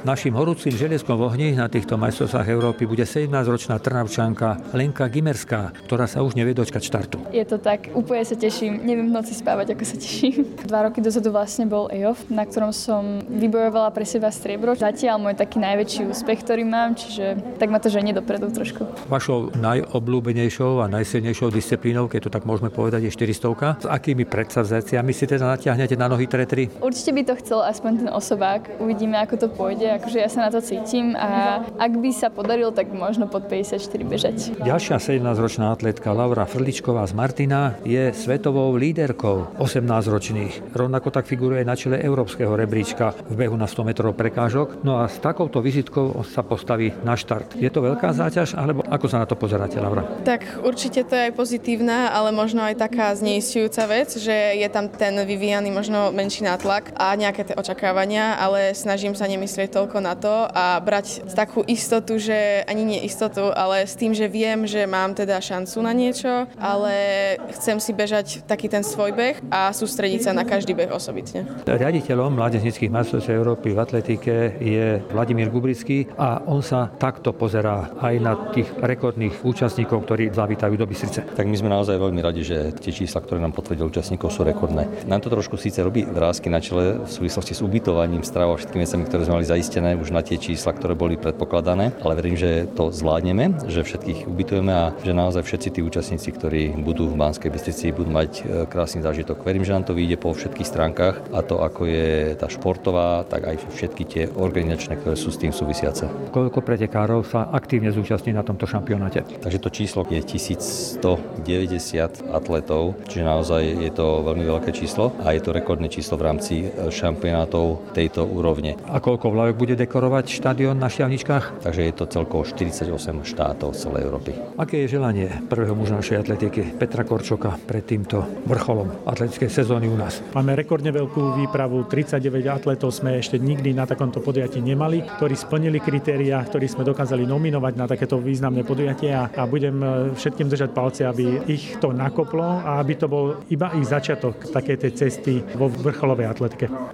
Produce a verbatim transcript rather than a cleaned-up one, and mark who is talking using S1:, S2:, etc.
S1: Naším horúcim želiezkom v ohni na týchto majstrovstvách Európy bude sedemnásťročná Trnavčanka Lenka Gimerská, ktorá sa už nevie dočkať štartu.
S2: Je to tak, úplne sa teším. Neviem v noci spávať, ako sa teším. Dva roky dozadu vlastne bol é ó ef, na ktorom som vybojovala pre seba striebro. Zatiaľ môj taký najväčší úspech, ktorý mám, čiže tak ma to ženie dopredu trošku.
S1: Vašou najobľúbenejšou a najsilnejšou disciplínou, keď to tak môžeme povedať, je štyristovka. S akými predsavzaciami si teda natiahnete na nohy tretry?
S2: Určite by to chcel aspoň ten osobák. Uvidíme, ako to pôjde. Akože ja sa na to cítim a ak by sa podarilo, tak možno pod päťdesiatštyri bežať.
S1: Ďalšia sedemnásťročná atlétka Laura Frličková z Martina je svetovou líderkou osemnásťročných. Rovnako tak figuruje na čele európskeho rebríčka v behu na sto metrov prekážok. No a s takouto vizitkou sa postaví na štart. Je to veľká záťaž, alebo ako sa na to pozeráte, Laura?
S3: Tak určite to je aj pozitívna, ale možno aj taká zneisťujúca vec, že je tam ten vyvíjaný možno menší nátlak a nejaké tie očakávania, ale snažím sa nemyslieť toľko na to a brať takú istotu, že ani nie istotu, ale s tým, že viem, že mám teda šancu na niečo, ale chcem si bežať taký ten svoj beh a sústrediť sa na každý beh osobitne.
S1: Riaditeľom mládežníckych majstrovstiev Európy v atletike je Vladimír Gubrický a on sa takto pozerá aj na tých rekordných účastníkov, ktorí zavítajú do Bystrice.
S4: Tak my sme naozaj veľmi radi, že tie čísla, ktoré nám potvrdil účastníkov, sú rekordné. Nám to trošku síce robí vrásky na čele v súvislosti s ubytovaním, stravou a všetkými vecami, ktoré sme mali zaistené už na tie čísla, ktoré boli predpokladané, ale verím, že to zvládneme, že všetkých ubytujeme a že naozaj všetci tí účastníci, ktorí budú v Banskej Bystrici, budú mať krásny zážitok. Verím, že nám to vyjde po všetkých stránkach a to ako je tá športová, tak aj všetky tie organizačné, ktoré sú s tým súvisiace.
S1: Koľko pretekárov sa aktívne zúčastní na tomto šampionáte?
S4: Takže to číslo je tisícstodeväťdesiat atletov, čiže naozaj je to veľmi veľké číslo a je to rekordné číslo v rámci šampionátov tejto úrovne.
S1: A koľko vlajok bude dekorovať štadión na Šiavničkách?
S4: Takže je to celkovo štyridsaťosem štátov z celej Európy.
S1: Aké je želanie prvého muža našej atletiky Petra Korčoka pred týmto vrcholom atletickej sezóny u nás?
S5: Máme rekordne veľkú výpravu, tridsaťdeväť atletov sme ešte nikdy na takomto podujatí nemali, ktorí splnili kritériá, ktorí sme dokázali nominovať na takéto významné podujatia a budem všetkým držať palce, aby ich to nakoplo a aby to bol iba ich začiatok takej tej cesty vo vrcholovej atletike.